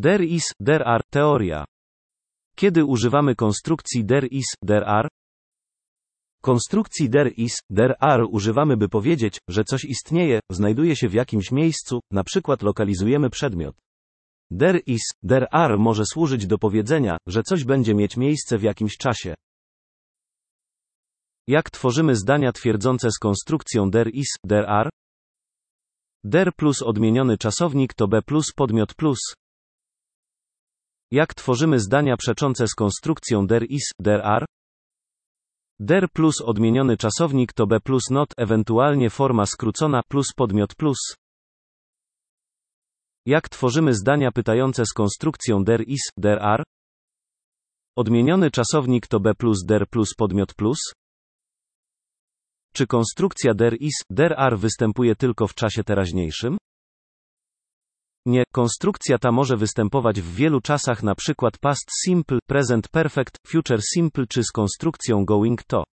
There is, there are, teoria. Kiedy używamy konstrukcji there is, there are? Konstrukcji there is, there are używamy, by powiedzieć, że coś istnieje, znajduje się w jakimś miejscu, na przykład lokalizujemy przedmiot. There is, there are może służyć do powiedzenia, że coś będzie mieć miejsce w jakimś czasie. Jak tworzymy zdania twierdzące z konstrukcją there is, there are? There plus odmieniony czasownik to be plus podmiot plus. Jak tworzymy zdania przeczące z konstrukcją there is, there are? There plus odmieniony czasownik to be plus not, ewentualnie forma skrócona plus podmiot plus. Jak tworzymy zdania pytające z konstrukcją there is, there are? Odmieniony czasownik to be plus there plus podmiot plus. Czy konstrukcja there is, there are występuje tylko w czasie teraźniejszym? Nie, konstrukcja ta może występować w wielu czasach, na przykład past simple, present perfect, future simple czy z konstrukcją going to.